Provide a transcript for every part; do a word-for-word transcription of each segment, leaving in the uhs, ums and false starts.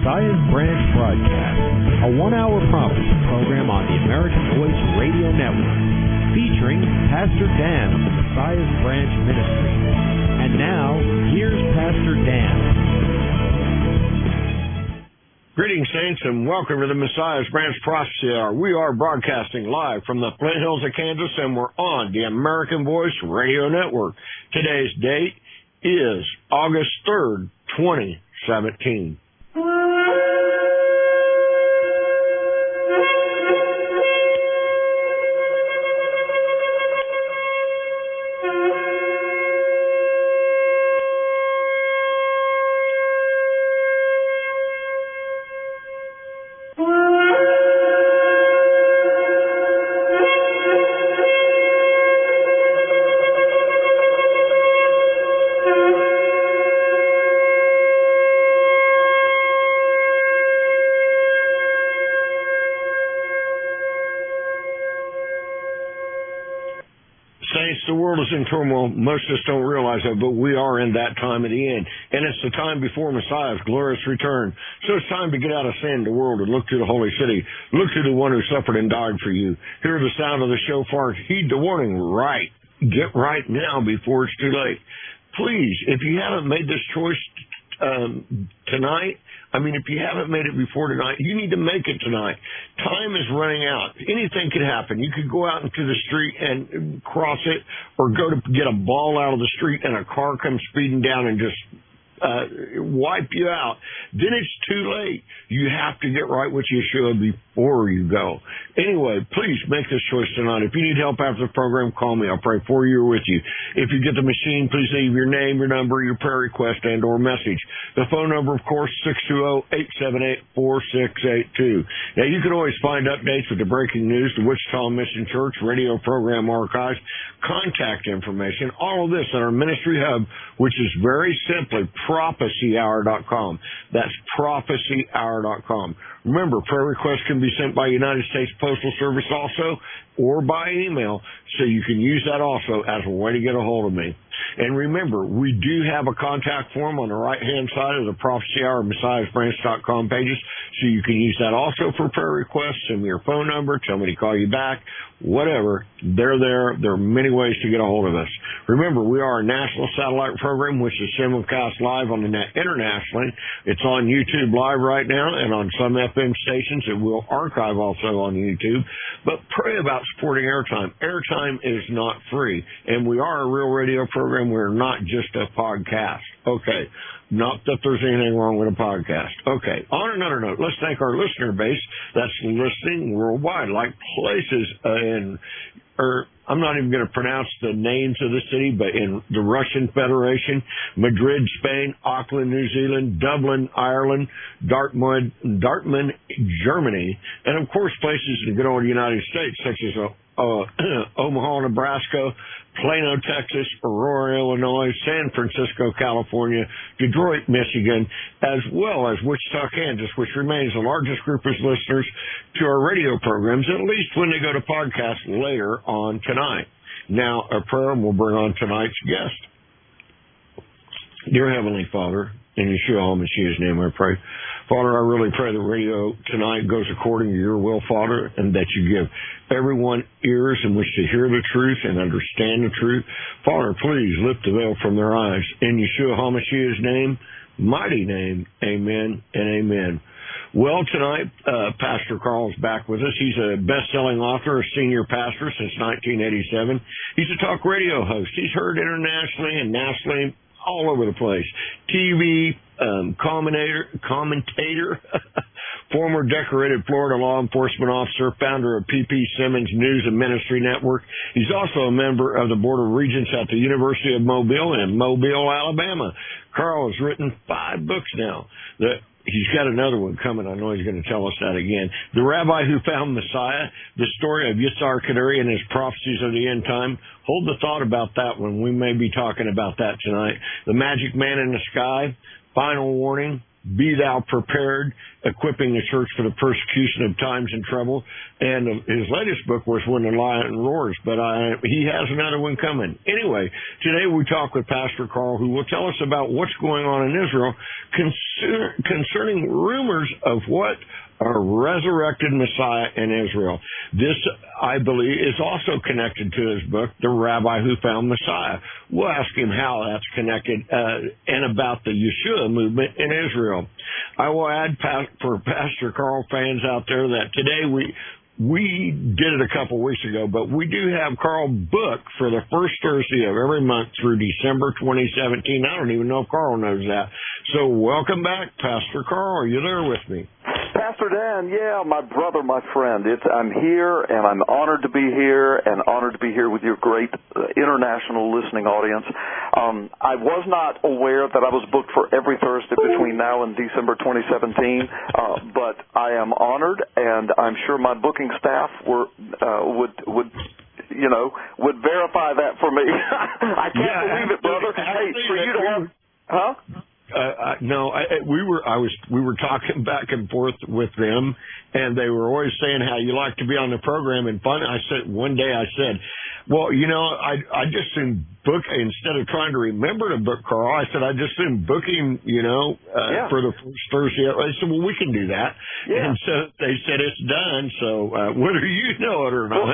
Messiah's Branch broadcast, a one-hour prophecy program on the American Voice Radio Network, featuring Pastor Dan of the Messiah's Branch Ministry. And now, here's Pastor Dan. Greetings, saints, and welcome to the Messiah's Branch Prophecy Hour. We are broadcasting live from the Flint Hills of Kansas, and we're on the American Voice Radio Network. Today's date is August third, twenty seventeen. The world is in turmoil. Most of us don't realize that, but we are in that time of the end. And it's the time before Messiah's glorious return. So it's time to get out of sin, the world, and look to the holy city. Look to the one who suffered and died for you. Hear the sound of the shofar. Heed the warning. Right. Get right now before it's too late. Please, if you haven't made this choice um, tonight, I mean, if you haven't made it before tonight, you need to make it tonight. Time is running out. Anything could happen. You could go out into the street and cross it, or go to get a ball out of the street and a car comes speeding down and just uh, wipe you out. Then it's too late. You have to get right with Yeshua before you go. Anyway, please make this choice tonight. If you need help after the program, call me. I'll pray for you or with you. If you get the machine, please leave your name, your number, your prayer request, and or message. The phone number, of course, six two zero, eight seven eight, four six eight two. Now, you can always find updates with the breaking news, the Wichita Mission Church radio program archives, contact information, all of this at our ministry hub, which is very simply prophecy hour dot com. That's prophecy hour dot com. Remember, prayer requests can be sent by United States Postal Service also, or by email, so you can use that also as a way to get a hold of me. And remember, we do have a contact form on the right-hand side of the Prophecy Hour Messiahs Branch dot com pages, so you can use that also for prayer requests. Send me your phone number, tell me to call you back, whatever. They're there. There are many ways to get a hold of us. Remember, we are a national satellite program, which is simulcast live on the net internationally. It's on YouTube Live right now and on some F M stations. It will archive also on YouTube. But pray about supporting airtime. Airtime is not free, and we are a real radio program. We're not just a podcast. Okay. Not that there's anything wrong with a podcast. Okay. On another note, let's thank our listener base that's listening worldwide, like places uh, in, or I'm not even going to pronounce the names of the city, but in the Russian Federation, Madrid, Spain, Auckland, New Zealand, Dublin, Ireland, Dartmouth, Dartmouth, Germany, and of course places in the good old United States, such as uh, uh, Omaha, Nebraska, Plano, Texas, Aurora, Illinois, San Francisco, California, Detroit, Michigan, as well as Wichita, Kansas, which remains the largest group of listeners to our radio programs, at least when they go to podcast later on tonight. Now, a prayer will bring on tonight's guest. Dear Heavenly Father, in Yeshua HaMashiach's name I pray. Father, I really pray that radio tonight goes according to your will, Father, and that you give everyone ears in which to hear the truth and understand the truth. Father, please lift the veil from their eyes. In Yeshua HaMashiach's name, mighty name, amen and amen. Well, tonight, uh, Pastor Carl is back with us. He's a best-selling author, a senior pastor since nineteen eighty-seven. He's a talk radio host. He's heard internationally and nationally all over the place. T V, um, commentator, commentator, former decorated Florida law enforcement officer, founder of P P Simmons News and Ministry Network. He's also a member of the Board of Regents at the University of Mobile in Mobile, Alabama. Carl has written five books now. The He's got another one coming. I know he's going to tell us that again. The Rabbi Who Found Messiah, the story of Yitzhar Kaderi and his prophecies of the end time. Hold the thought about that one. We may be talking about that tonight. The Magic Man in the Sky, Final Warning, Be Thou Prepared, Equipping the Church for the Persecution of Times and Trouble. And his latest book was When the Lion Roars, but I, he has another one coming. Anyway, today we talk with Pastor Carl, who will tell us about what's going on in Israel concern, concerning rumors of what a resurrected Messiah in Israel. This, I believe, is also connected to his book, The Rabbi Who Found Messiah. We'll ask him how that's connected uh, and about the Yeshua movement in Israel. I will add for Pastor Carl fans out there that today we we did it a couple weeks ago, but we do have Carl booked for the first Thursday of every month through December twenty seventeen. I don't even know if Carl knows that. So welcome back, Pastor Carl. Are you there with me? Pastor Dan, yeah, my brother, my friend. It's, I'm here, and I'm honored to be here, and honored to be here with your great uh, international listening audience. Um, I was not aware that I was booked for every Thursday between now and December twenty seventeen, uh, but I am honored, and I'm sure my booking staff were uh, would would. you know, would verify that for me. I can't yeah, believe it, brother. Hey, for you to have, huh? Uh, uh, no, I, we were, I was, we were talking back and forth with them, and they were always saying how you like to be on the program and fun. I said, one day I said, well, you know, I, I just soon book, instead of trying to remember to book Carl, I said, I just soon book him, you know, uh, yeah. for the first Thursday. I said, well, we can do that. Yeah. And so they said, it's done. So, uh, whether you know it or not.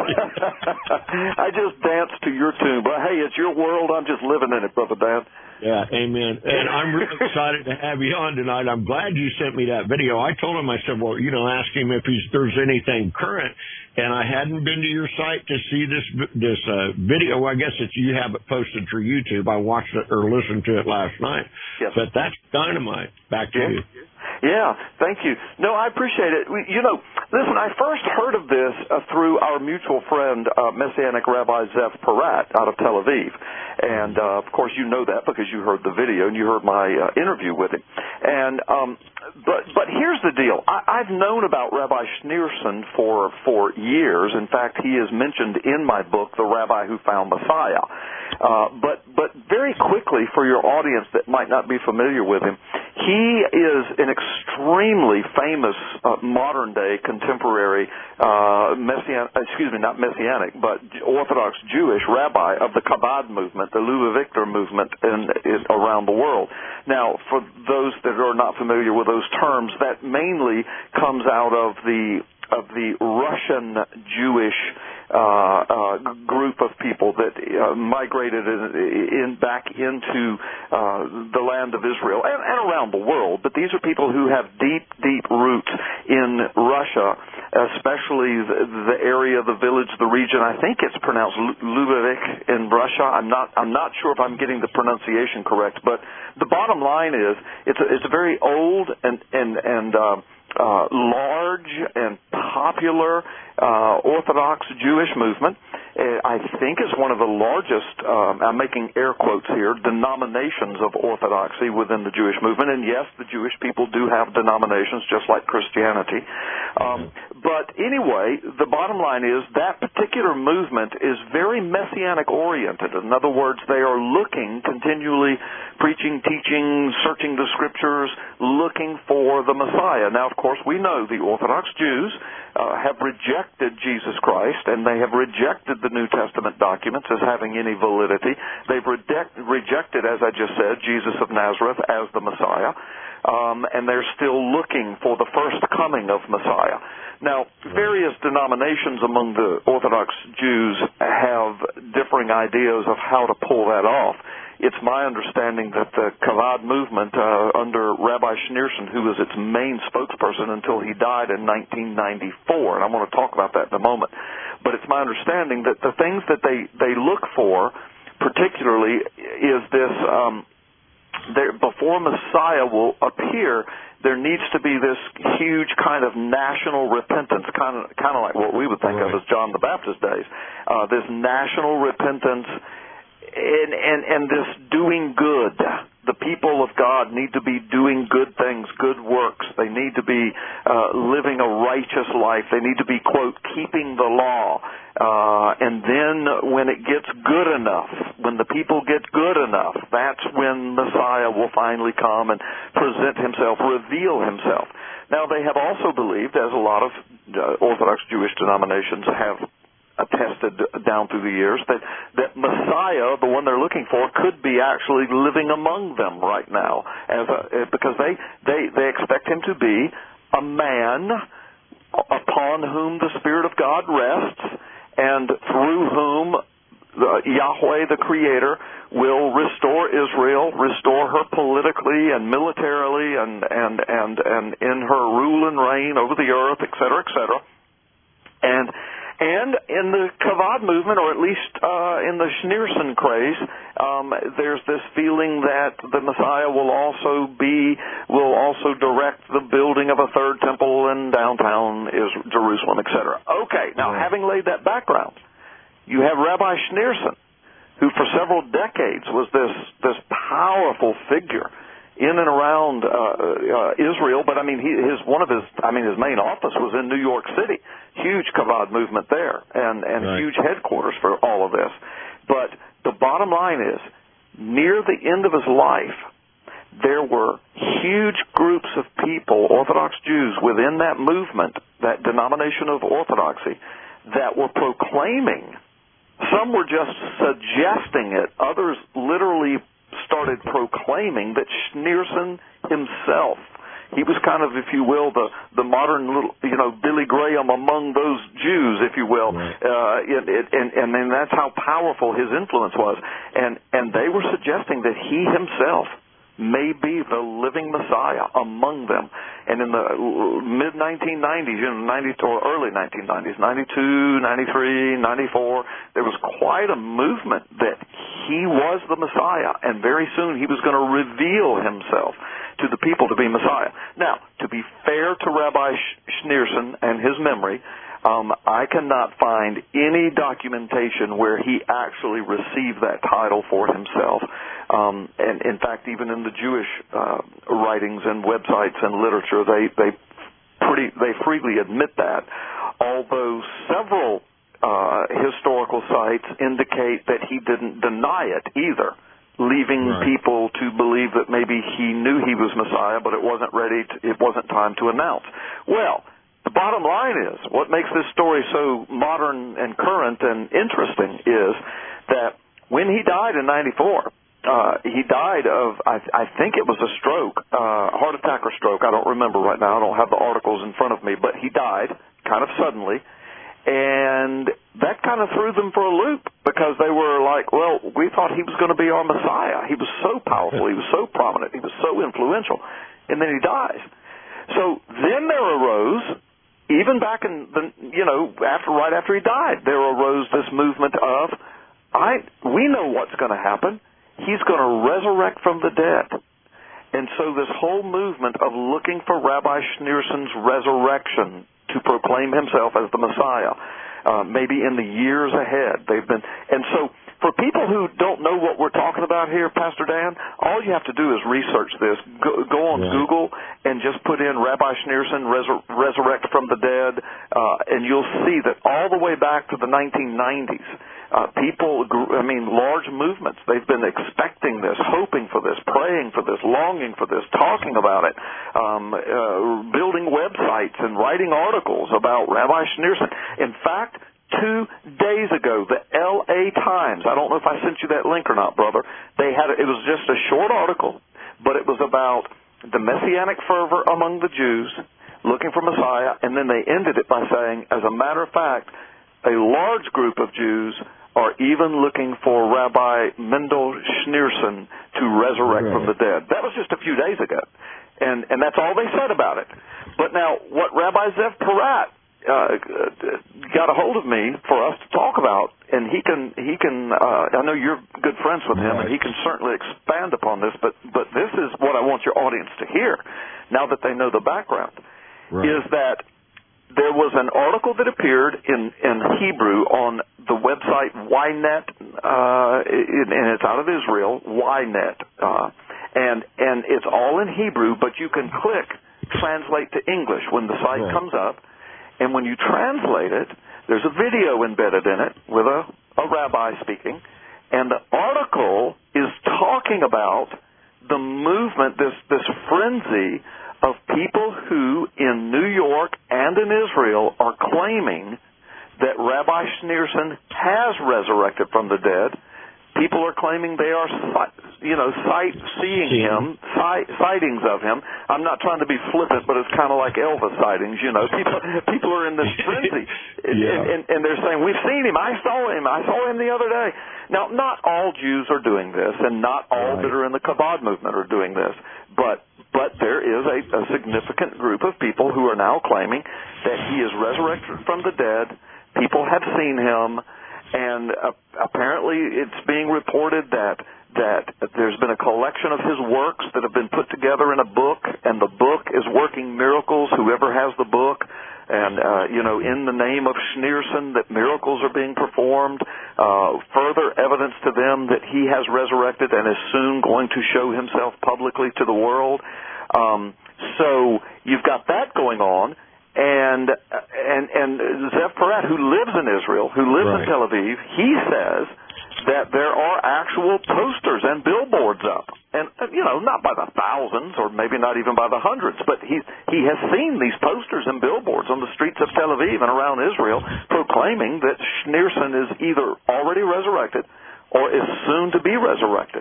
I just danced to your tune, but hey, it's your world. I'm just living in it, Brother Dan. Yeah, amen. And I'm really excited to have you on tonight. I'm glad you sent me that video. I told him, I said, well, you know, ask him if he's, there's anything current. And I hadn't been to your site to see this this uh, video. Well, I guess it's you have it posted through YouTube. I watched it or listened to it last night. Yes. But that's dynamite. Back to yeah. you. Yeah, thank you. No, I appreciate it. We, you know, listen, I first heard of this uh, through our mutual friend, uh, Messianic Rabbi Zev Porat out of Tel Aviv. And, uh, of course, you know that because you heard the video and you heard my uh, interview with him. And, um, but, but here's the deal. I, I've known about Rabbi Schneerson for, for years. In fact, he is mentioned in my book, The Rabbi Who Found Messiah. Uh, but, but very quickly, for your audience that might not be familiar with him, he is an extremely famous uh, modern-day contemporary uh, messianic, excuse me, not messianic, but Orthodox Jewish rabbi of the Chabad movement, the Lubavitcher movement in, in, around the world. Now, for those that are not familiar with those terms, that mainly comes out of the of the Russian Jewish uh, uh, group of people that uh, migrated in, in back into uh, the land of Israel and, and around the world. But these are people who have deep, deep roots in Russia, especially the, the area, the village, the region. I think it's pronounced Lubavitch in Russia. I'm not. I'm not sure if I'm getting the pronunciation correct. But the bottom line is, it's a, it's a very old and and and uh, Uh, large and popular uh, Orthodox Jewish movement. Uh, I think is one of the largest, um, I'm making air quotes here, denominations of Orthodoxy within the Jewish movement. And yes, the Jewish people do have denominations just like Christianity. Um, but anyway, the bottom line is that particular movement is very Messianic oriented. In other words, they are looking, continually preaching, teaching, searching the Scriptures, looking for the Messiah. Now, of course, we know the Orthodox Jews uh, have rejected Jesus Christ, and they have rejected the New Testament documents as having any validity. They've reject, rejected, as I just said, Jesus of Nazareth as the Messiah, um, and they're still looking for the first coming of Messiah. Now, various denominations among the Orthodox Jews have differing ideas of how to pull that off. It's my understanding that the Chabad movement uh, under Rabbi Schneerson, who was its main spokesperson until he died in nineteen ninety-four, and I'm going to talk about that in a moment, but it's my understanding that the things that they, they look for particularly is this, um, there, before Messiah will appear, there needs to be this huge kind of national repentance, kind of, kind of like what we would think right. of as John the Baptist days, uh, this national repentance, And, and and this doing good, the people of God need to be doing good things, good works. They need to be uh, living a righteous life. They need to be, quote, keeping the law. Uh, and then when it gets good enough, when the people get good enough, that's when Messiah will finally come and present himself, reveal himself. Now, they have also believed, as a lot of uh, Orthodox Jewish denominations have attested down through the years, that, that Messiah, the one they're looking for, could be actually living among them right now, as a, because they, they, they expect him to be a man upon whom the Spirit of God rests, and through whom the, Yahweh, the Creator, will restore Israel, restore her politically and militarily, and, and, and, and in her rule and reign over the earth, et cetera, et cetera. And And in the Kavod movement, or at least uh, in the Schneerson craze, um, there's this feeling that the Messiah will also be, will also direct the building of a third temple in downtown Israel, Jerusalem, et cetera. Okay, now right. having laid that background, you have Rabbi Schneerson, who for several decades was this this powerful figure in and around uh, uh, Israel, but I mean, he, his one of his, I mean, his main office was in New York City. Huge Kavod movement there, and and right. huge headquarters for all of this. But the bottom line is, near the end of his life, there were huge groups of people, Orthodox Jews, within that movement, that denomination of Orthodoxy, that were proclaiming. Some were just suggesting it. Others literally started proclaiming that Schneerson himself, he was kind of, if you will, the, the modern little, you know, Billy Graham among those Jews, if you will. Right. Uh, it, it, and, and then that's how powerful his influence was. And, and they were suggesting that he himself may be the living Messiah among them. And in the mid nineteen nineties, you know, ninety or early nineteen nineties, ninety-two, ninety-three, ninety-four, there was quite a movement that he was the Messiah, and very soon he was going to reveal himself to the people to be Messiah. Now, to be fair to Rabbi Schneerson and his memory, um, I cannot find any documentation where he actually received that title for himself. Um, and in fact, even in the Jewish uh, writings and websites and literature, they they pretty they freely admit that. Although several uh, historical sites indicate that he didn't deny it either, leaving right. people to believe that maybe he knew he was Messiah, but it wasn't ready. To, it wasn't time to announce. Well, the bottom line is, what makes this story so modern and current and interesting is that when he died in ninety-four. Uh, he died of, I, I think it was a stroke, uh, heart attack or stroke. I don't remember right now. I don't have the articles in front of me, but he died kind of suddenly. And that kind of threw them for a loop, because they were like, well, we thought he was going to be our Messiah. He was so powerful. He was so prominent. He was so influential. And then he dies. So then there arose, even back in the, you know, after, right after he died, there arose this movement of, I, we know what's going to happen. He's going to resurrect from the dead. And so this whole movement of looking for Rabbi Schneerson's resurrection to proclaim himself as the Messiah, uh, maybe in the years ahead, they've been. And so for people who don't know what we're talking about here, Pastor Dan, all you have to do is research this. Go, go on right. Google and just put in Rabbi Schneerson resur- resurrect from the dead, uh, and you'll see that all the way back to the nineteen nineties, Uh, people, I mean, large movements, they've been expecting this, hoping for this, praying for this, longing for this, talking about it, um, uh, building websites and writing articles about Rabbi Schneerson. In fact, two days ago, the L A Times, I don't know if I sent you that link or not, brother, they had, it was just a short article, but it was about the Messianic fervor among the Jews, looking for Messiah, and then they ended it by saying, as a matter of fact, a large group of Jews are even looking for Rabbi Mendel Schneerson to resurrect right. from the dead. That was just a few days ago, and and that's all they said about it. But now, what Rabbi Zev Porat uh, got a hold of me for us to talk about, and he can he can uh, I know you're good friends with him, right. and he can certainly expand upon this. But but this is what I want your audience to hear, now that they know the background, right. is that there was an article that appeared in, in Hebrew on the website Ynet, uh, and it's out of Israel, Ynet. Uh, and and it's all in Hebrew, but you can click translate to English when the site right. comes up, and when you translate it, there's a video embedded in it with a, a rabbi speaking, and the article is talking about the movement, this this frenzy of people who in New York and in Israel are claiming that Rabbi Schneerson has resurrected from the dead. People are claiming they are, you know, sight seeing him, sight, sightings of him. I'm not trying to be flippant, but it's kind of like Elvis sightings, you know. People, people are in this frenzy, yeah. and, and, and they're saying, "We've seen him. I saw him. I saw him the other day." Now, not all Jews are doing this, and not all right. that are in the Chabad movement are doing this, but but there is a, a significant group of people who are now claiming that he is resurrected from the dead. People have seen him. And uh, apparently it's being reported that that there's been a collection of his works that have been put together in a book, and the book is working miracles, whoever has the book. And, uh, you know, in the name of Schneerson, that miracles are being performed, uh, further evidence to them that he has resurrected and is soon going to show himself publicly to the world. Um, so you've got that going on. And and and Zev Porat, who lives in Israel, who lives right. in Tel Aviv, he says that there are actual posters and billboards up, and you know, not by the thousands or maybe not even by the hundreds, but he he has seen these posters and billboards on the streets of Tel Aviv and around Israel, proclaiming that Schneerson is either already resurrected or is soon to be resurrected.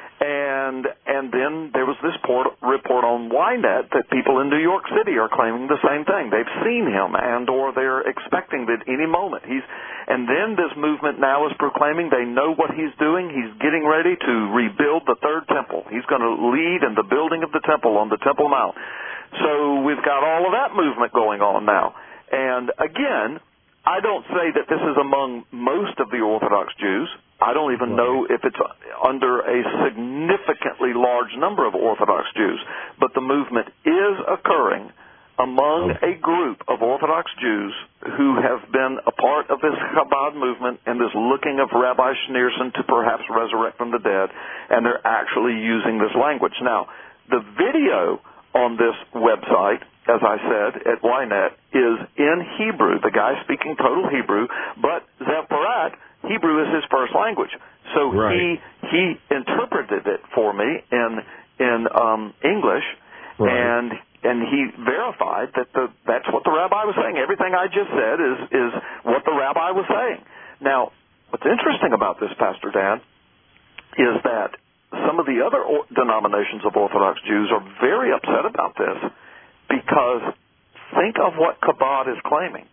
And and then there was this port, report on Ynet that people in New York City are claiming the same thing. They've seen him, and or they're expecting that any moment he's. And then this movement now is proclaiming they know what he's doing. He's getting ready to rebuild the third temple. He's going to lead in the building of the temple on the Temple Mount. So we've got all of that movement going on now. And again, I don't say that this is among most of the Orthodox Jews. I don't even know if it's under a significantly large number of Orthodox Jews. But the movement is occurring among a group of Orthodox Jews who have been a part of this Chabad movement and this looking of Rabbi Schneerson to perhaps resurrect from the dead, and they're actually using this language. Now, the video on this website, as I said, at Ynet, is in Hebrew. The guy speaking total Hebrew, but Zev Porat, Hebrew is his first language. So right. he he interpreted it for me in in um, English, right. and and he verified that the that's what the rabbi was saying. Everything I just said is is what the rabbi was saying. Now, what's interesting about this, Pastor Dan, is that some of the other or- denominations of Orthodox Jews are very upset about this, because think of what Chabad is claiming: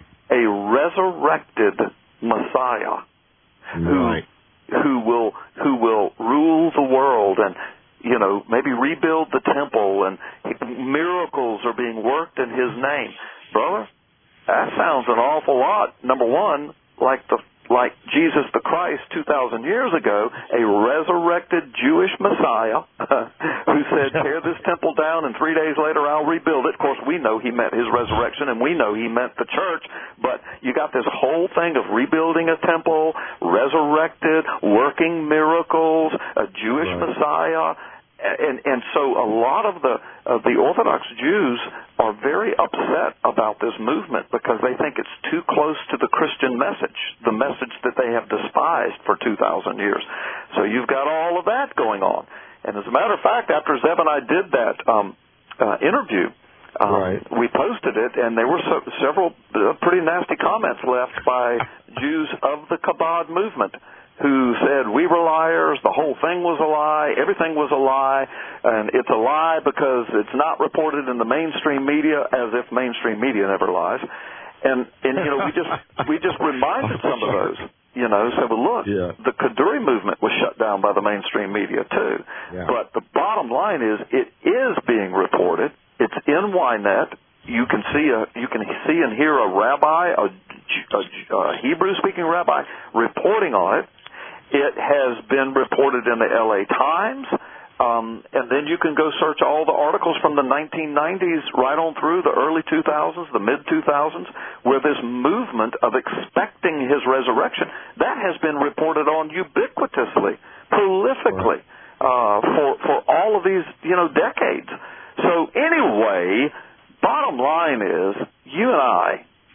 a resurrected Messiah who right. who will who will rule the world and, you know, maybe rebuild the temple, and miracles are being worked in his name. Brother, that sounds an awful lot, number one, like the like Jesus the Christ two thousand years ago, a resurrected Jewish Messiah who said, tear this temple down and three days later I'll rebuild it. Of course, we know he meant his resurrection, and we know he meant the church, but you got this whole thing of rebuilding a temple, resurrected, working miracles, a Jewish right. Messiah. And and so a lot of the of the Orthodox Jews are very upset about this movement because they think it's too close to the Christian message, the message that they have despised for two thousand years. So you've got all of that going on. And as a matter of fact, after Zev and I did that um, uh, interview, um, right. we posted it, and there were so, several uh, pretty nasty comments left by Jews of the Chabad movement, who said, we were liars, the whole thing was a lie, everything was a lie, and it's a lie because it's not reported in the mainstream media, as if mainstream media never lies. And, and you know, we just we just reminded some of those, you know, said, well, look, yeah. the Kaduri movement was shut down by the mainstream media, too. Yeah. But the bottom line is, it is being reported. It's in Ynet. You can see a you can see and hear a rabbi, a, a, a Hebrew-speaking rabbi, reporting on it. It has been reported in the L A Times, um, and then you can go search all the articles from the nineteen nineties right on through the early two thousands, the mid two thousands, where this movement of expecting his resurrection, that has been reported on ubiquitously, prolifically. uh, for for all of these, you know, decades. So anyway, bottom line is, you and I,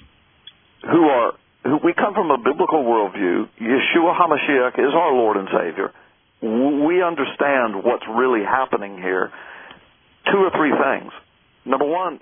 who are who we come from a biblical worldview. Yeshua HaMashiach is our Lord and Savior. We understand what's really happening here. Two or three things. Number one,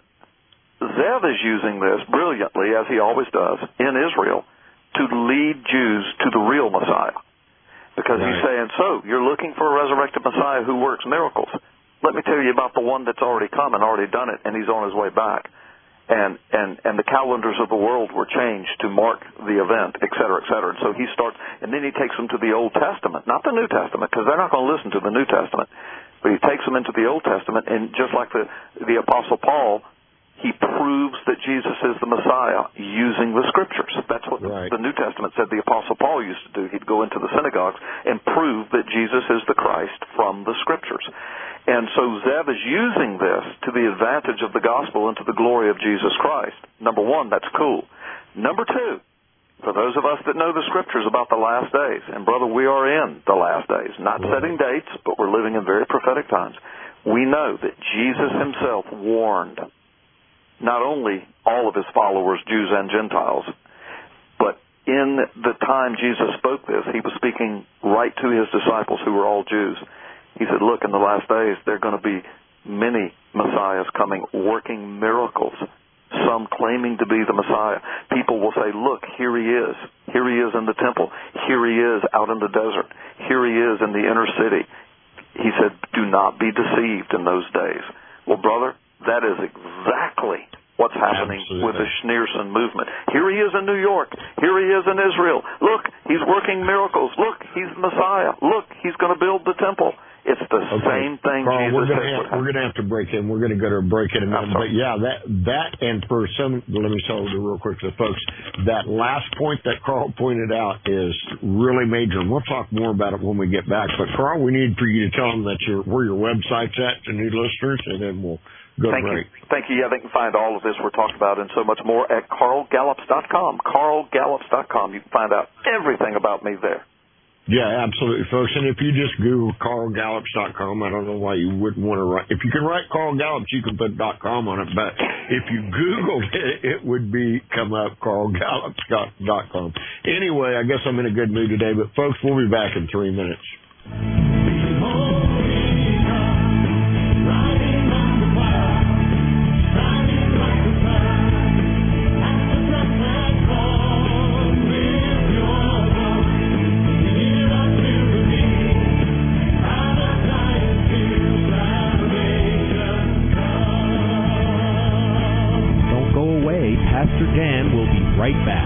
Zev is using this brilliantly, as he always does, in Israel, to lead Jews to the real Messiah. Because right. he's saying, so, you're looking for a resurrected Messiah who works miracles. Let me tell you about the one that's already come and already done it, and he's on his way back. And, and, and the calendars of the world were changed to mark the event, et cetera, et cetera. And so he starts, and then he takes them to the Old Testament, not the New Testament, because they're not going to listen to the New Testament. But he takes them into the Old Testament, and just like the, the Apostle Paul, he proves that Jesus is the Messiah using the Scriptures. That's what right. the, the New Testament said the Apostle Paul used to do. He'd go into the synagogues and prove that Jesus is the Christ from the Scriptures. And so Zev is using this to the advantage of the gospel and to the glory of Jesus Christ. Number one, that's cool. Number two, for those of us that know the Scriptures about the last days, and brother, we are in the last days, not right. setting dates, but we're living in very prophetic times. We know that Jesus himself warned not only all of his followers, Jews and Gentiles, but in the time Jesus spoke this, he was speaking right to his disciples who were all Jews. He said, look, in the last days, there are going to be many Messiahs coming, working miracles, some claiming to be the Messiah. People will say, look, here he is. Here he is in the temple. Here he is out in the desert. Here he is in the inner city. He said, do not be deceived in those days. Well, brother, that is exactly what's happening Absolutely. With the Schneerson movement. Here he is in New York. Here he is in Israel. Look, he's working miracles. Look, he's the Messiah. Look, he's going to build the temple. It's the okay. same thing Carl, Jesus we're gonna said. Have, we're going to have to break in. We're going to go to a break in a minute. But, yeah, that, that and for some, let me tell you real quick to the folks, that last point that Carl pointed out is really major. And we'll talk more about it when we get back. But, Carl, we need for you to tell them that your, where your website's at to new listeners, and then we'll go Thank break. you. Thank you. Yeah, they can find all of this we're talking about and so much more at carl gallups dot com. carl gallups dot com. You can find out everything about me there. Yeah, absolutely, folks. And if you just Google carl gallups dot com, I don't know why you wouldn't want to write. If you can write Carl Gallups, you can put .com on it. But if you Googled it, it would be come up carl gallups dot com. Anyway, I guess I'm in a good mood today. But, folks, we'll be back in three minutes. Pastor Dan will be right back.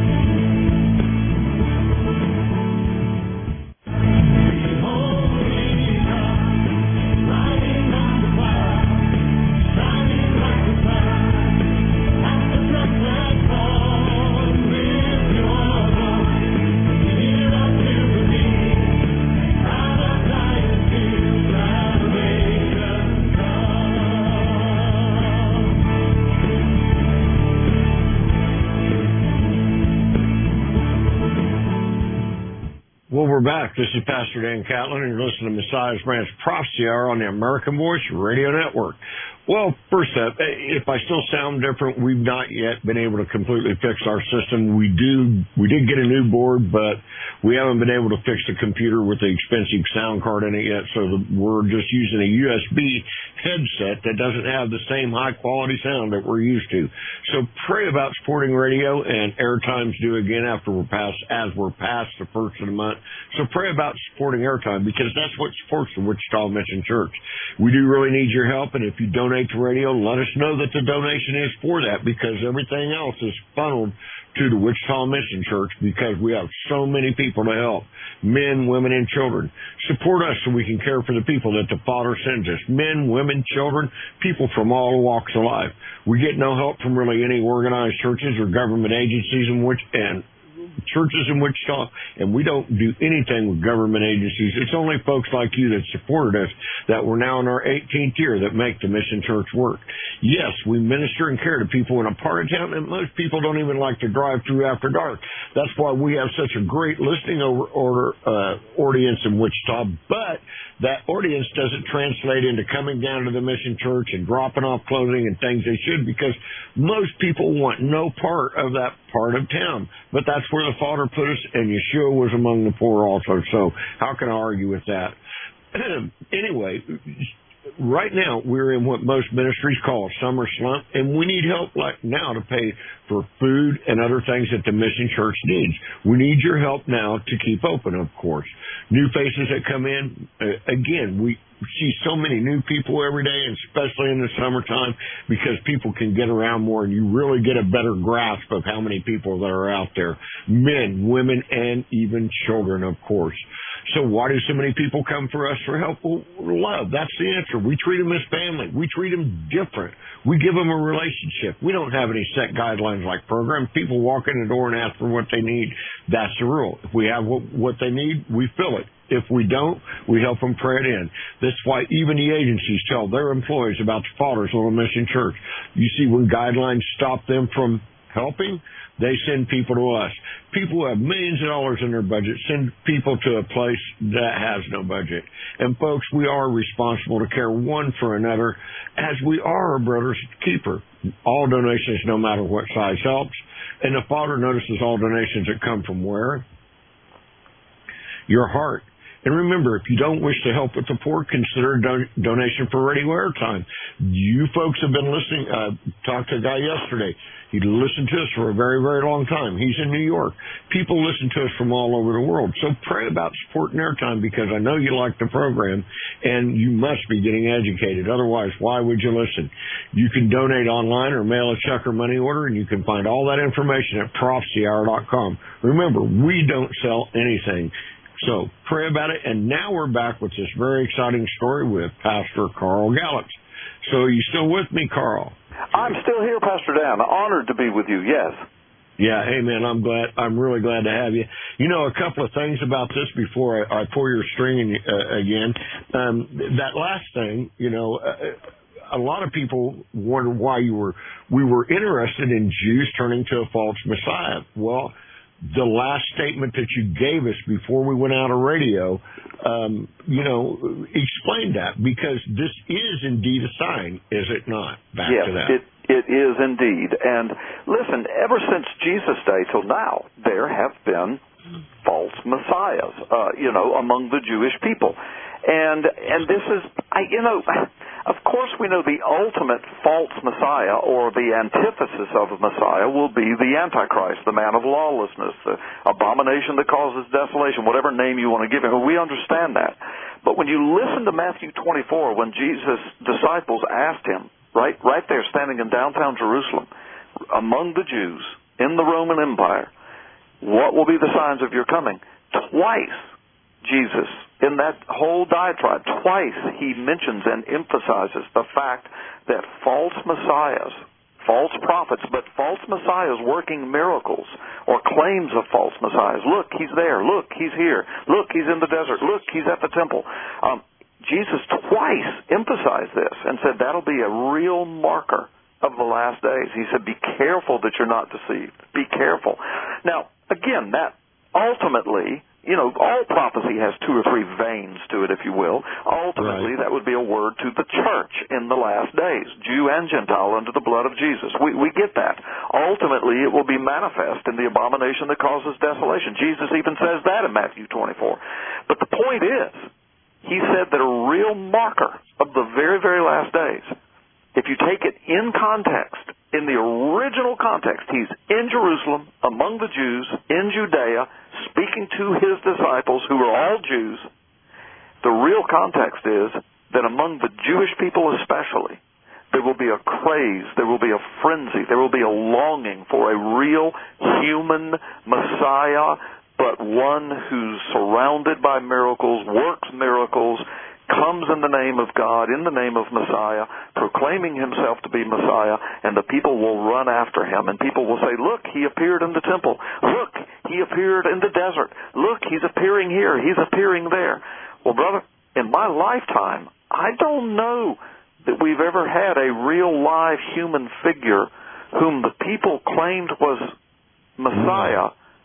Well, we're back. This is Pastor Dan Catlin, and you're listening to Messiah's Branch Prophecy Hour on the American Voice Radio Network. Well, first up, if I still sound different, we've not yet been able to completely fix our system. We do, we did get a new board, but we haven't been able to fix the computer with the expensive sound card in it yet, so the, we're just using a U S B headset that doesn't have the same high quality sound that we're used to. So pray about supporting radio, and airtime's due again after we're past, as we're past the first of the month. So pray about supporting airtime, because that's what supports the Wichita Mission Church. We do really need your help, and if you donate to radio, let us know that the donation is for that, because everything else is funneled to the Wichita Mission Church, because we have so many people to help. Men, women, and children. Support us so we can care for the people that the Father sends us. Men, women, children, people from all walks of life. We get no help from really any organized churches or government agencies in which, and churches in Wichita, and we don't do anything with government agencies. It's only folks like you that supported us, that we're now in our eighteenth year, that make the Mission Church work. Yes, we minister and care to people in a part of town that most people don't even like to drive through after dark. That's why we have such a great listening over, order, uh, audience in Wichita. But that audience doesn't translate into coming down to the Mission Church and dropping off clothing and things they should, because most people want no part of that part of town. But that's where the Father put us, and Yeshua was among the poor also. So how can I argue with that? Anyway, right now we're in what most ministries call summer slump, and we need help like now to pay for food and other things that the Mission Church needs. We need your help now to keep open, of course. New faces that come in, uh, again, we see so many new people every day, and especially in the summertime, because people can get around more and you really get a better grasp of how many people that are out there, men, women, and even children, of course. So why do so many people come for us for help? Well, love. That's the answer. We treat them as family. We treat them different. We give them a relationship. We don't have any set guidelines like programs. People walk in the door and ask for what they need. That's the rule. If we have what, what they need, we fill it. If we don't, we help them pray it in. That's why even the agencies tell their employees about the Father's Little Mission Church. You see, when guidelines stop them from helping, they send people to us. People who have millions of dollars in their budget send people to a place that has no budget. And folks, we are responsible to care one for another, as we are our brother's keeper. All donations, no matter what size, helps. And the Father notices all donations that come from where? Your heart. And remember, if you don't wish to help with the poor, consider a don- donation for radio airtime. You folks have been listening. Uh, talked to a guy yesterday. He listened to us for a very, very long time. He's in New York. People listen to us from all over the world. So pray about supporting airtime, because I know you like the program, and you must be getting educated. Otherwise, why would you listen? You can donate online or mail a check or money order, and you can find all that information at prophecy hour dot com. Remember, we don't sell anything. So pray about it. And now we're back with this very exciting story with Pastor Carl Gallups. So are you still with me, Carl? I'm still here, Pastor Dan. Honored to be with you, yes. Yeah, hey, man, I'm glad. I'm really glad to have you. You know, a couple of things about this before I, I pour your string in, uh, again. Um, that last thing, you know, uh, a lot of people wonder why you were we were interested in Jews turning to a false Messiah. Well, the last statement that you gave us before we went out of radio, um, you know, explained that, because this is indeed a sign, is it not? Back yes, to that. It, it is indeed. And listen, ever since Jesus' day till now, there have been false messiahs, uh, you know, among the Jewish people. And and this is, I, you know, of course we know the ultimate false Messiah, or the antithesis of a Messiah, will be the Antichrist, the man of lawlessness, the abomination that causes desolation, whatever name you want to give him. We understand that. But when you listen to Matthew twenty-four, when Jesus' disciples asked him, right, right there standing in downtown Jerusalem, among the Jews, in the Roman Empire, what will be the signs of your coming? Twice, Jesus, in that whole diatribe, twice he mentions and emphasizes the fact that false messiahs, false prophets, but false messiahs working miracles or claims of false messiahs. Look, he's there. Look, he's here. Look, he's in the desert. Look, he's at the temple. Um, Jesus twice emphasized this and said that'll be a real marker of the last days. He said, be careful that you're not deceived. Be careful. Now, again, that ultimately, you know, all prophecy has two or three veins to it, if you will. Ultimately, right, that would be a word to the church in the last days, Jew and Gentile, under the blood of Jesus. We, we get that. Ultimately, it will be manifest in the abomination that causes desolation. Jesus even says that in Matthew twenty-four. But the point is, he said that a real marker of the very, very last days, if you take it in context, in the original context, he's in Jerusalem, among the Jews, in Judea, speaking to his disciples, who are all Jews. The real context is that among the Jewish people especially, there will be a craze, there will be a frenzy, there will be a longing for a real human Messiah, but one who's surrounded by miracles, works miracles, comes in the name of God, in the name of Messiah, proclaiming himself to be Messiah, and the people will run after him. And people will say, look, he appeared in the temple. Look, he appeared in the desert. Look, he's appearing here. He's appearing there. Well, brother, in my lifetime, I don't know that we've ever had a real live human figure whom the people claimed was Messiah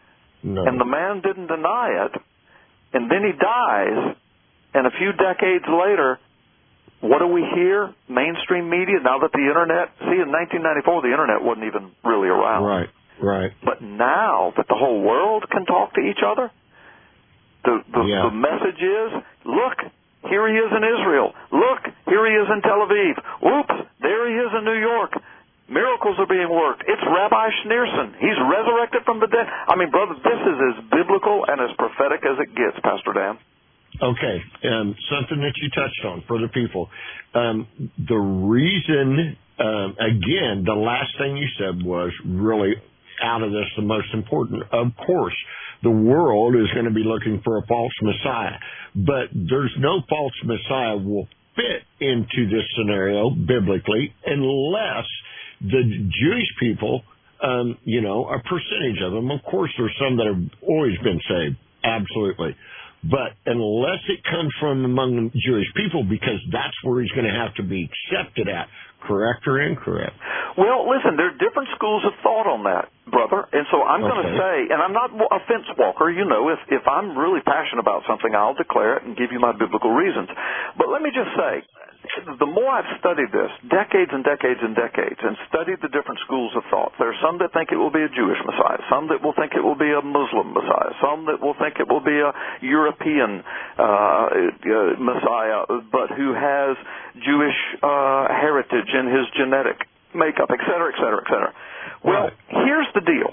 No. And the man didn't deny it, and then he dies, and a few decades later, what do we hear? Mainstream media, now that the Internet, see, in nineteen ninety-four, the Internet wasn't even really around. Right, right. But now that the whole world can talk to each other, the, the, yeah. the message is, look, here he is in Israel. Look, here he is in Tel Aviv. Oops, there he is in New York. Miracles are being worked. It's Rabbi Schneerson. He's resurrected from the dead. I mean, brother, this is as biblical and as prophetic as it gets, Pastor Dan. Okay, um, something that you touched on for the people. Um, the reason, um, again, the last thing you said was really out of this the most important. Of course, the world is going to be looking for a false Messiah, but there's no false Messiah will fit into this scenario biblically unless the Jewish people, um, you know, a percentage of them, of course, there's some that have always been saved, absolutely. But unless it comes from among the Jewish people, because that's where he's going to have to be accepted at, correct or incorrect? Well, listen, there are different schools of thought on that, brother. And so I'm okay. going to say, and I'm not a fence walker, you know, if, if I'm really passionate about something, I'll declare it and give you my biblical reasons. But let me just say, the more I've studied this, decades and decades and decades, and studied the different schools of thought, there are some that think it will be a Jewish Messiah, some that will think it will be a Muslim Messiah, some that will think it will be a European uh, uh, Messiah, but who has Jewish uh, heritage in his genetic makeup, et cetera, et cetera, et cetera. Well, right. here's the deal.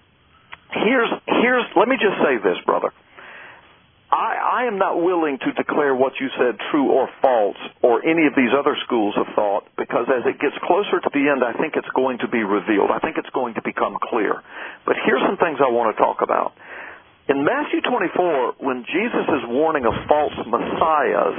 Here's, here's, let me just say this, brother. I, I am not willing to declare what you said true or false or any of these other schools of thought because as it gets closer to the end, I think it's going to be revealed. I think it's going to become clear. But here's some things I want to talk about. In Matthew twenty-four, when Jesus is warning of false messiahs,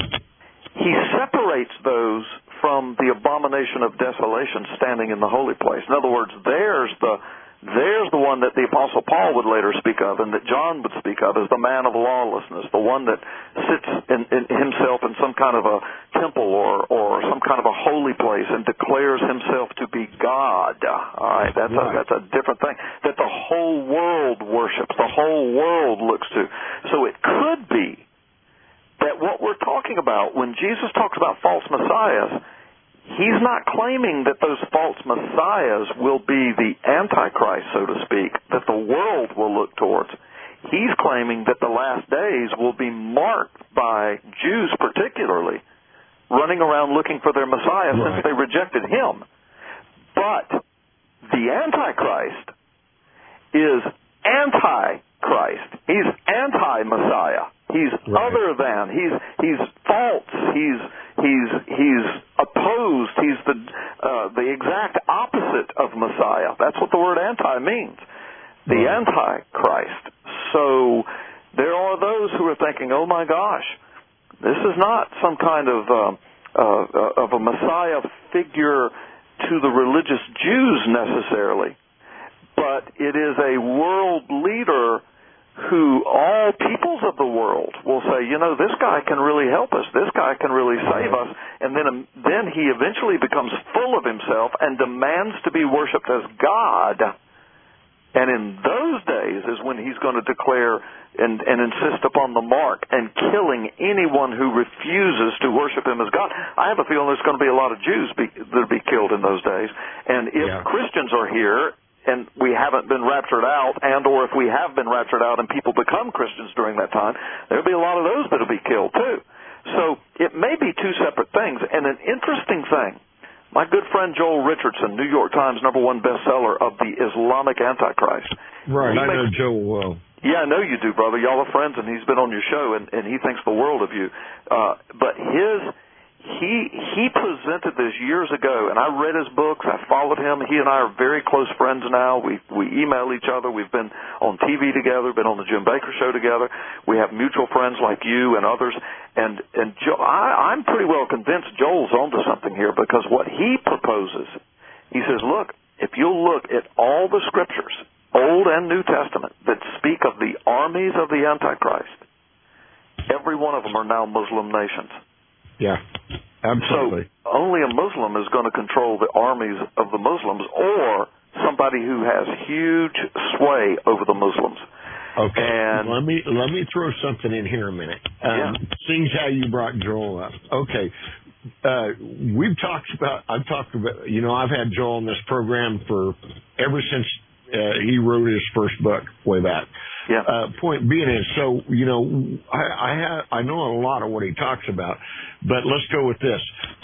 he separates those from the abomination of desolation standing in the holy place. In other words, there's the There's the one that the Apostle Paul would later speak of and that John would speak of as the man of lawlessness, the one that sits in, in himself in some kind of a temple or, or some kind of a holy place and declares himself to be God. All right, that's, right. A, that's a different thing that the whole world worships, the whole world looks to. So it could be that what we're talking about when Jesus talks about false messiahs, he's not claiming that those false messiahs will be the Antichrist, so to speak, that the world will look towards. He's claiming that the last days will be marked by Jews particularly running around looking for their Messiah right. since they rejected him. But the Antichrist is anti-Christ. He's anti-Messiah. He's right. other than. He's he's false. He's he's he's opposed. He's the uh, the exact opposite of Messiah. That's what the word anti means. The right. Antichrist. So there are those who are thinking, "Oh my gosh, this is not some kind of uh, uh, of a Messiah figure to the religious Jews necessarily, but it is a world leader." Who all peoples of the world will say, you know, this guy can really help us. This guy can really save us. And then, um, then he eventually becomes full of himself and demands to be worshipped as God. And in those days is when he's going to declare and, and insist upon the mark and killing anyone who refuses to worship him as God. I have a feeling there's going to be a lot of Jews be, that will be killed in those days. And if yeah. Christians are here, and we haven't been raptured out, and or if we have been raptured out and people become Christians during that time, there'll be a lot of those that will be killed too. So it may be two separate things. And an interesting thing, my good friend Joel Richardson, New York Times number one bestseller of the Islamic Antichrist. Right, I makes, know Joel well. Yeah, I know you do, brother. Y'all are friends, and he's been on your show, and, and he thinks the world of you. Uh, but his... He he presented this years ago, and I read his books. I followed him. He and I are very close friends now. We we email each other. We've been on T V together, been on the Jim Baker Show together. We have mutual friends like you and others. And and Joe, I, I'm pretty well convinced Joel's onto something here because what he proposes, he says, look, if you'll look at all the scriptures, Old and New Testament, that speak of the armies of the Antichrist, every one of them are now Muslim nations. Yeah, absolutely. So only a Muslim is going to control the armies of the Muslims or somebody who has huge sway over the Muslims. Okay. And let me let me throw something in here a minute. Um, yeah. Seeing how you brought Joel up. Okay. Uh, we've talked about, I've talked about, you know, I've had Joel on this program for ever since uh, he wrote his first book way back. Yeah. Uh, point being is, so, you know, I, I have, I know a lot of what he talks about, but let's go with this.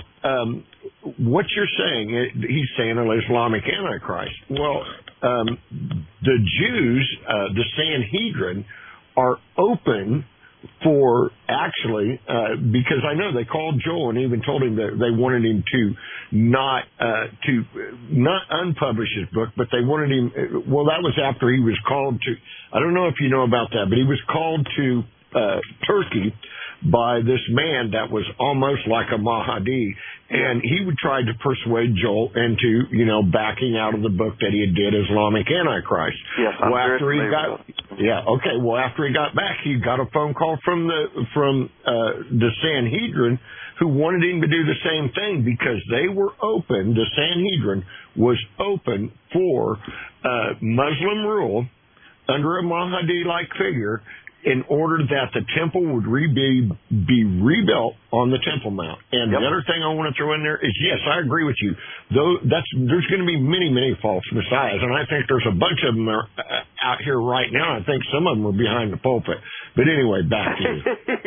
Um, what you're saying, he's saying an Islamic Antichrist. Well, um, the Jews, uh, the Sanhedrin, are open for actually, uh, because I know they called Joel and even told him that they wanted him to not, uh, to not unpublish his book, but they wanted him, well, that was after he was called to, I don't know if you know about that, but he was called to, uh, Turkey by this man that was almost like a Mahdi, and he would try to persuade Joel into, you know, backing out of the book that he had did, Islamic Antichrist. Yes, I'm well, after very he got, yeah, okay. Well, after he got back, he got a phone call from the from uh, the Sanhedrin, who wanted him to do the same thing because they were open. The Sanhedrin was open for uh, Muslim rule under a Mahdi-like figure, in order that the temple would re- be, be rebuilt on the Temple Mount. And yep. the other thing I want to throw in there is, yes, I agree with you. Though that's there's going to be many, many false messiahs, and I think there's a bunch of them are, uh, out here right now. I think some of them are behind the pulpit. But anyway, back to you.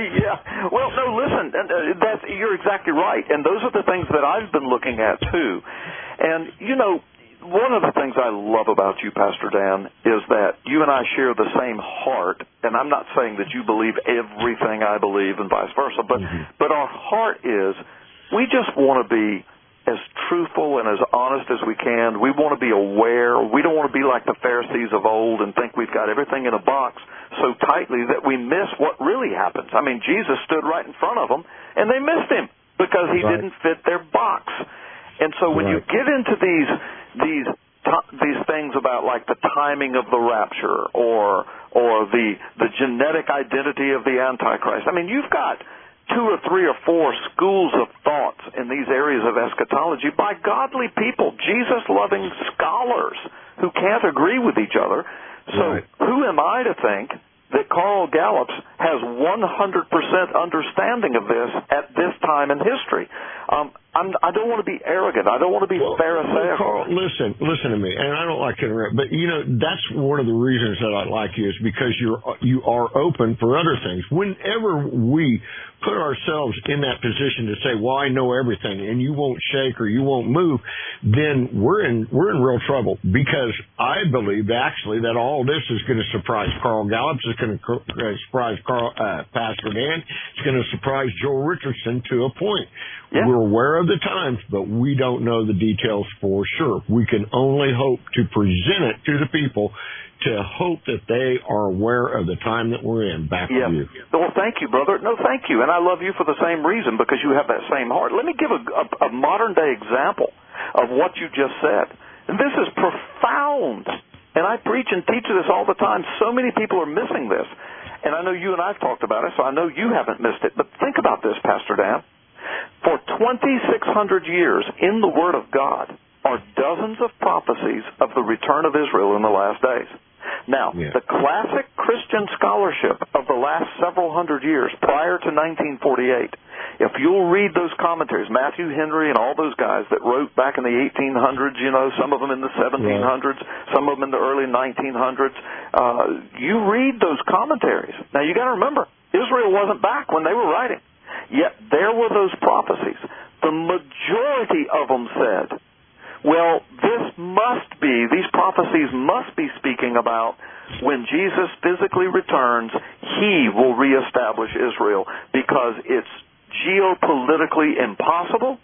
Yeah. Well, no, listen, uh, that's, you're exactly right. And those are the things that I've been looking at, too. And, you know, one of the things I love about you, Pastor Dan, is that you and I share the same heart, and I'm not saying that you believe everything I believe and vice versa, but mm-hmm. but our heart is we just want to be as truthful and as honest as we can. We want to be aware. We don't want to be like the Pharisees of old and think we've got everything in a box so tightly that we miss what really happens. I mean, Jesus stood right in front of them, and they missed him because he right. didn't fit their box. And so when right. you get into these these t- these things about like the timing of the rapture or or the the genetic identity of the Antichrist, I mean, you've got two or three or four schools of thoughts in these areas of eschatology by godly people, Jesus-loving scholars who can't agree with each other. So right. who am I to think that Carl Gallups has one hundred percent understanding of this at this time in history? Um, I'm, I don't want to be arrogant. I don't want to be well, Pharisaical. Carl, listen, listen to me, and I don't like to interrupt, but you know that's one of the reasons that I like you is because you're you are open for other things. Whenever we put ourselves in that position to say, "Well, I know everything," and you won't shake or you won't move, then we're in we're in real trouble. Because I believe actually that all this is going to surprise Carl Gallups. It's going to surprise Carl uh, Pastor Dan. It's going to surprise Joel Richardson to a point. Yeah. We're aware of the times, but we don't know the details for sure. We can only hope to present it to the people to hope that they are aware of the time that we're in. Back yeah. to you. Well, thank you, brother. No, thank you. And I love you for the same reason, because you have that same heart. Let me give a, a, a modern-day example of what you just said. And this is profound. And I preach and teach this all the time. So many people are missing this. And I know you and I have talked about it, so I know you haven't missed it. But think about this, Pastor Dan. For twenty-six hundred years in the Word of God are dozens of prophecies of the return of Israel in the last days. Now, yeah. the classic Christian scholarship of the last several hundred years prior to nineteen forty-eight, if you'll read those commentaries, Matthew Henry and all those guys that wrote back in the eighteen hundreds, you know, some of them in the seventeen hundreds, yeah. some of them in the early nineteen hundreds, uh, you read those commentaries. Now, you got to remember, Israel wasn't back when they were writing. Yet there were those prophecies. The majority of them said, well, this must be, these prophecies must be speaking about when Jesus physically returns, he will reestablish Israel because it's geopolitically impossible.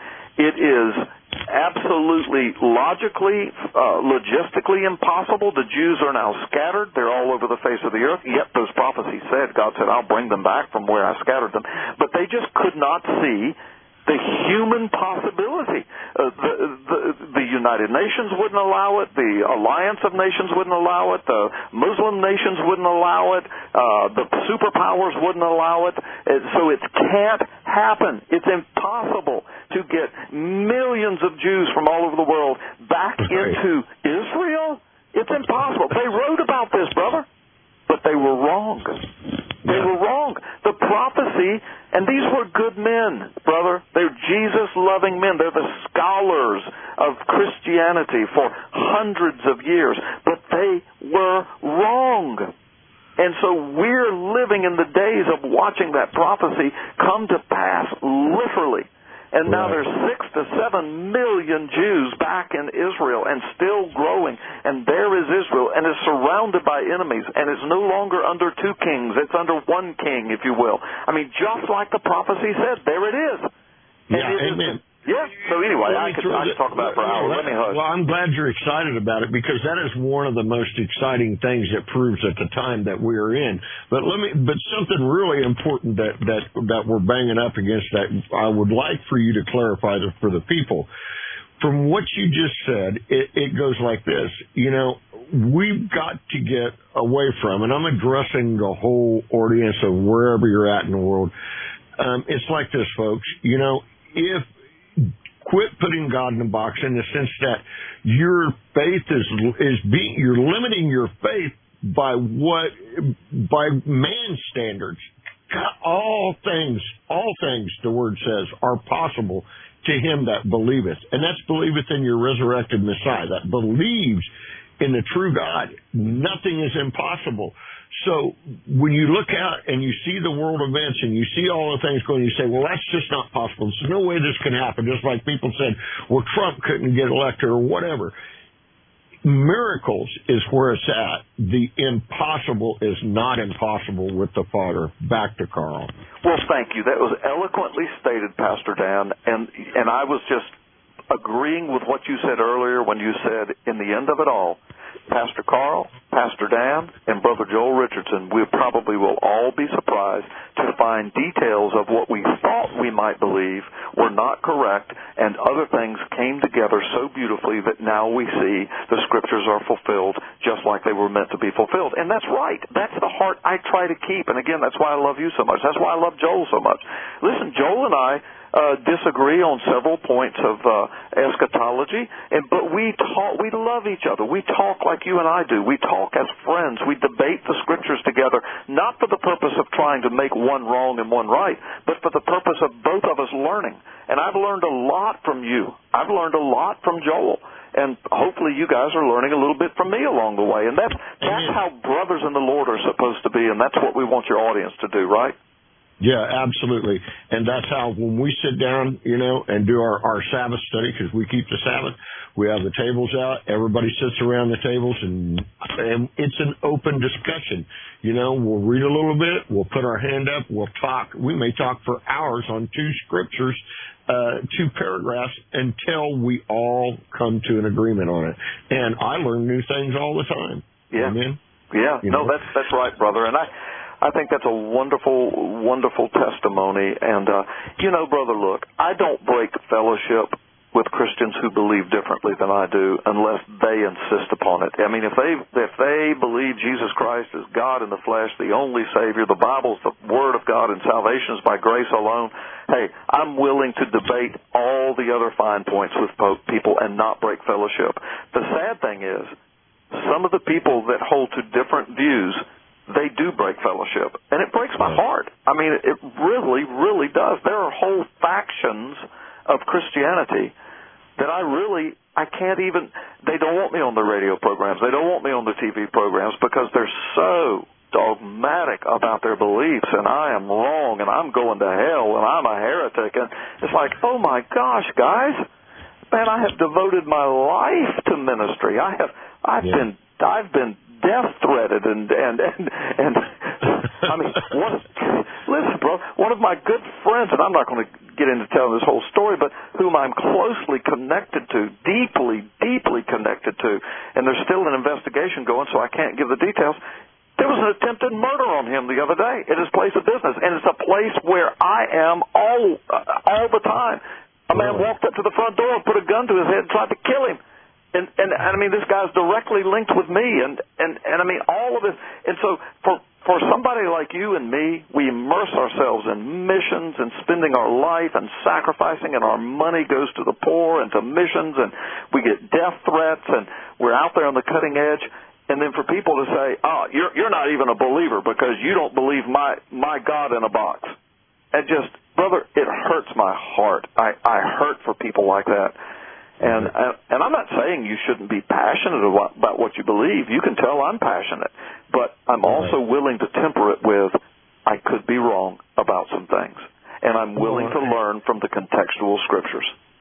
It is absolutely logically, uh, logistically impossible. The Jews are now scattered. They're all over the face of the earth. Yet those prophecies said, God said, I'll bring them back from where I scattered them. But they just could not see the human possibility. Uh, the, the, the United Nations wouldn't allow it. The Alliance of Nations wouldn't allow it. The Muslim nations wouldn't allow it. Uh, the superpowers wouldn't allow it. Uh, so it can't happen. It's impossible to get millions of Jews from all over the world back into Israel. It's impossible. They wrote about this, brother. But loving men. They're the scholars of Christianity for hundreds of years. But they were wrong. And so we're living in the days of watching that prophecy come to pass, literally. And now there's six to seven million Jews back in Israel and still growing. And there is Israel, and is surrounded by enemies. And it's no longer under two kings. It's under one king, if you will. I mean, just like the prophecy said, there it is. Yeah, and it amen. Is, yeah, so anyway, I could, I could talk about it for hours. Let me hush. Well, I'm glad you're excited about it, because that is one of the most exciting things that proves at the time that we're in. But let me, but something really important that, that, that we're banging up against that I would like for you to clarify for the people. From what you just said, it, it goes like this. You know, we've got to get away from, and I'm addressing the whole audience of wherever you're at in the world. Um, it's like this, folks. You know, if quit putting God in a box, in the sense that your faith is is being, you're limiting your faith by what, by man's standards. All things, all things, the word says, are possible to him that believeth. And that's believeth in your resurrected Messiah, that believes in the true God. Nothing is impossible. So when you look out and you see the world events and you see all the things going, you say, well, that's just not possible. There's no way this can happen. Just like people said, well, Trump couldn't get elected or whatever. Miracles is where it's at. The impossible is not impossible with the Father. Back to Carl. Well, thank you. That was eloquently stated, Pastor Dan, and and I was just agreeing with what you said earlier when you said, in the end of it all, Pastor Carl, Pastor Dan, and Brother Joel Richardson, we probably will all be surprised to find details of what we thought we might believe were not correct, and other things came together so beautifully that now we see the Scriptures are fulfilled just like they were meant to be fulfilled. And that's right. That's the heart I try to keep. And again, that's why I love you so much. That's why I love Joel so much. Listen, Joel and I Uh, disagree on several points of uh, eschatology, and but we talk. We love each other. We talk like you and I do. We talk as friends. We debate the Scriptures together, not for the purpose of trying to make one wrong and one right, but for the purpose of both of us learning. And I've learned a lot from you. I've learned a lot from Joel. And hopefully you guys are learning a little bit from me along the way. And that's, that's how brothers in the Lord are supposed to be, and that's what we want your audience to do, right? Yeah, absolutely. And that's how, when we sit down, you know, and do our, our Sabbath study, because we keep the Sabbath, we have the tables out, everybody sits around the tables, and, and it's an open discussion. You know, we'll read a little bit, we'll put our hand up, we'll talk. We may talk for hours on two scriptures, uh, two paragraphs, until we all come to an agreement on it. And I learn new things all the time. Yeah. Amen? Yeah. You no, know? that's, that's right, brother. And I, I think that's a wonderful, wonderful testimony. And, uh, you know, brother, look, I don't break fellowship with Christians who believe differently than I do unless they insist upon it. I mean, if they if they believe Jesus Christ is God in the flesh, the only Savior, the Bible's the Word of God, and salvation is by grace alone, hey, I'm willing to debate all the other fine points with people and not break fellowship. The sad thing is, some of the people that hold to different views, they do break fellowship. And it breaks my heart. I mean, it really, really does. There are whole factions of Christianity that I really, I can't even, they don't want me on the radio programs. They don't want me on the T V programs because they're so dogmatic about their beliefs, and I am wrong, and I'm going to hell, and I'm a heretic. And it's like, oh my gosh, guys, man, I have devoted my life to ministry. I have, I've yeah. been, I've been death threatened, and and and, and I mean, one, listen, bro, one of my good friends, and I'm not going to get into telling this whole story, but whom I'm closely connected to, deeply, deeply connected to, and there's still an investigation going, so I can't give the details. There was an attempted murder on him the other day at his place of business, and it's a place where I am all uh, all the time. A man walked up to the front door and put a gun to his head and tried to kill him. And, and, and I mean, this guy's directly linked with me, and, and, and I mean, all of this. And so for for somebody like you and me, we immerse ourselves in missions and spending our life and sacrificing, and our money goes to the poor and to missions, and we get death threats, and we're out there on the cutting edge. And then for people to say, oh, you're, you're not even a believer because you don't believe my, my God in a box. it just, brother, it hurts my heart. I, I hurt for people like that. And, and I'm not saying you shouldn't be passionate about, about what you believe. You can tell I'm passionate. But I'm also willing to temper it with, I could be wrong about some things. And I'm willing to learn from the contextual scriptures.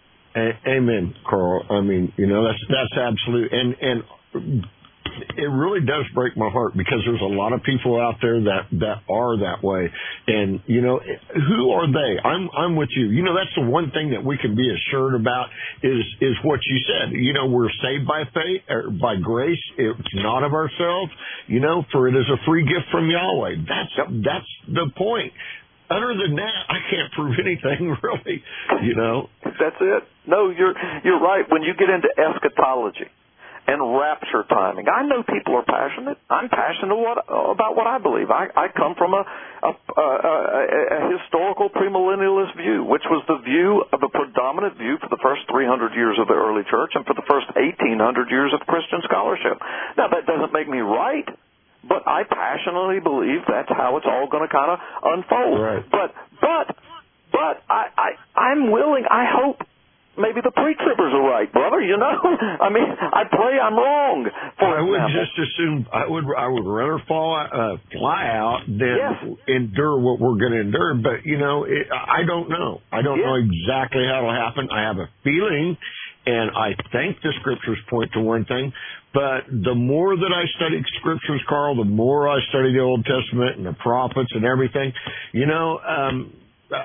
Amen, Carl. I mean, you know, that's that's absolute. And, and it really does break my heart because there's a lot of people out there that, that are that way. And, you know, who are they? I'm, I'm with you. You know, that's the one thing that we can be assured about is, is what you said. You know, we're saved by faith, or by grace. It's not of ourselves, you know, for it is a free gift from Yahweh. That's, yep. that's the point. Other than that, I can't prove anything really, you know. That's it. No, you're, you're right. When you get into eschatology and rapture timing, I know people are passionate. I'm passionate what, about what I believe. I, I come from a, a, a, a, a historical premillennialist view, which was the view of the predominant view for the first three hundred years of the early church and for the first eighteen hundred years of Christian scholarship. Now, that doesn't make me right, but I passionately believe that's how it's all going to kind of unfold. Right. But, but, but I, I, I'm willing, I hope, maybe the pre-trippers are right, brother. You know, I mean, I pray I'm wrong. For I would example. just assume I would I would rather fall uh, fly out than yes. endure what we're going to endure. But you know, it, I don't know. I don't yes. know exactly how it'll happen. I have a feeling, and I think the scriptures point to one thing. But the more that I study scriptures, Carl, the more I study the Old Testament and the prophets and everything, you know. um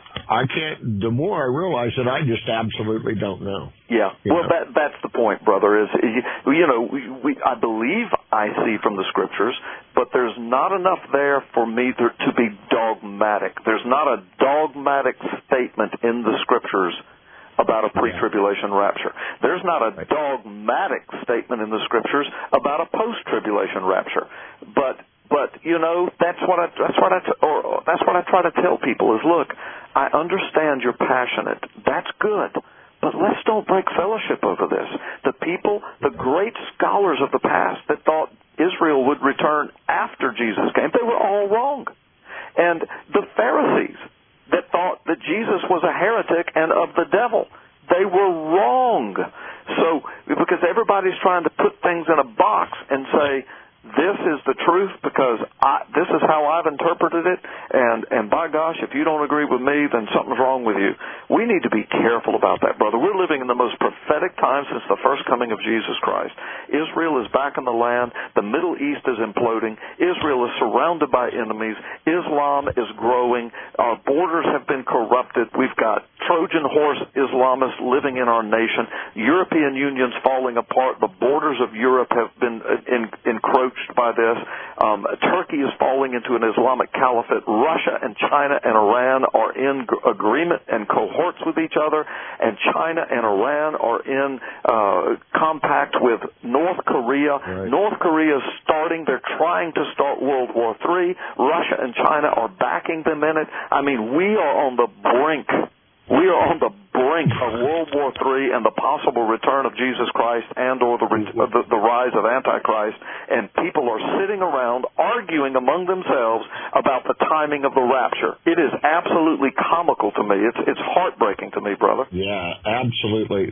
I can't, the more I realize that I just absolutely don't know. Yeah. Well, know? that that's the point, brother, is, you know, we, we, I believe I see from the scriptures, but there's not enough there for me to, to be dogmatic. There's not a dogmatic statement in the scriptures about a pre-tribulation rapture. There's not a dogmatic statement in the scriptures about a post-tribulation rapture. But But you know, that's what I that's what I or that's what I try to tell people is, look, I understand you're passionate. That's good, but let's don't break fellowship over this. The people, the great scholars of the past that thought Israel would return after Jesus came, they were all wrong. And the Pharisees that thought that Jesus was a heretic and of the devil, they were wrong. So because everybody's trying to put things in a box and say, this is the truth because I, this is how I've interpreted it, and, and by gosh, if you don't agree with me, then something's wrong with you. We need to be careful about that, brother. We're living in the most prophetic time since the first coming of Jesus Christ. Israel is back in the land. The Middle East is imploding. Israel is surrounded by enemies. Islam is growing. Our borders have been corrupted. We've got Trojan horse Islamists living in our nation. European Union's falling apart. The borders of Europe have been in, encroached by this. Um, Turkey is falling into an Islamic caliphate. Russia and China and Iran are in g- agreement and cohorts with each other, and China and Iran are in uh, compact with North Korea. Right. North Korea is starting, they're trying to start World War Three. Russia and China are backing them in it. I mean, we are on the brink We are on the brink of World War Three and the possible return of Jesus Christ and or the, the, the rise of Antichrist, and people are sitting around arguing among themselves about the timing of the rapture. It is absolutely comical to me. It's it's heartbreaking to me, brother. Yeah, absolutely.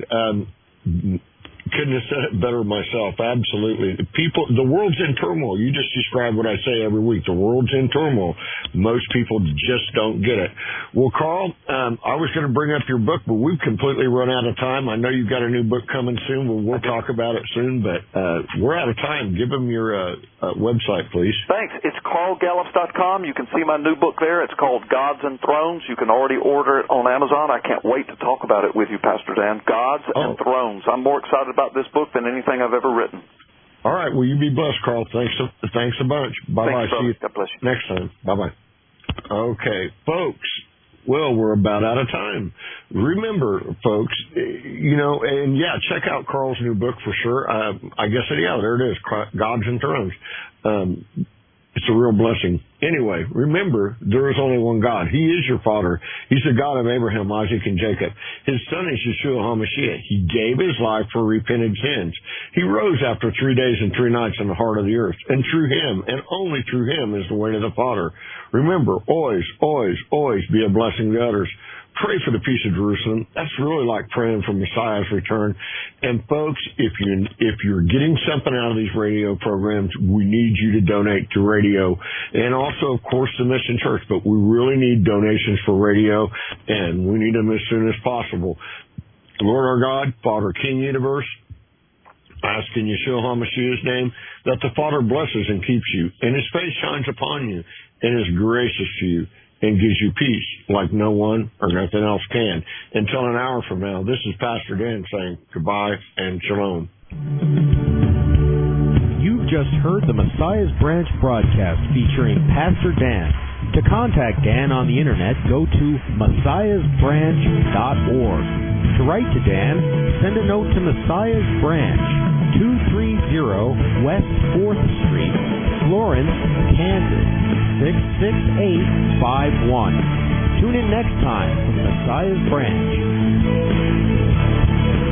Um, couldn't have said it better myself. Absolutely. People, the world's in turmoil. You just described what I say every week. The world's in turmoil. Most people just don't get it. Well, Carl, um, I was going to bring up your book, but we've completely run out of time. I know you've got a new book coming soon. We'll, we'll talk about it soon, but uh, we're out of time. Give them your uh, uh, website, please. Thanks. It's carl gallups dot com. You can see my new book there. It's called Gods and Thrones. You can already order it on Amazon. I can't wait to talk about it with you, Pastor Dan. Gods oh. and Thrones. I'm more excited about this book than anything I've ever written. All right. Well, you be blessed, Carl. Thanks a, thanks a bunch. Bye-bye. Thanks, See you God bless you. next time. Bye-bye. Okay, folks. Well, we're about out of time. Remember, folks, you know, and yeah, check out Carl's new book for sure. Uh, I guess, yeah, there it is, Gods and Thrones. Um, It's a real blessing. Anyway, remember, there is only one God. He is your Father. He's the God of Abraham, Isaac, and Jacob. His Son is Yeshua HaMashiach. He gave His life for repented sins. He rose after three days and three nights in the heart of the earth. And through Him, and only through Him, is the way to the Father. Remember, always, always, always be a blessing to others. Pray for the peace of Jerusalem. That's really like praying for Messiah's return. And folks, if you if you're getting something out of these radio programs, we need you to donate to radio, and also, of course, the Mission Church. But we really need donations for radio, and we need them as soon as possible. Lord our God, Father, King Universe, I ask in Yeshua HaMashiach's name that the Father blesses and keeps you, and His face shines upon you, and is gracious to you, and gives you peace like no one or nothing else can. Until an hour from now, this is Pastor Dan saying goodbye and shalom. You've just heard the Messiah's Branch broadcast featuring Pastor Dan. To contact Dan on the internet, go to messiahs branch dot org. To write to Dan, send a note to Messiah's Branch, two thirty West fourth Street, Florence, Kansas, six six eight five one. Tune in next time for the Messiah's Branch.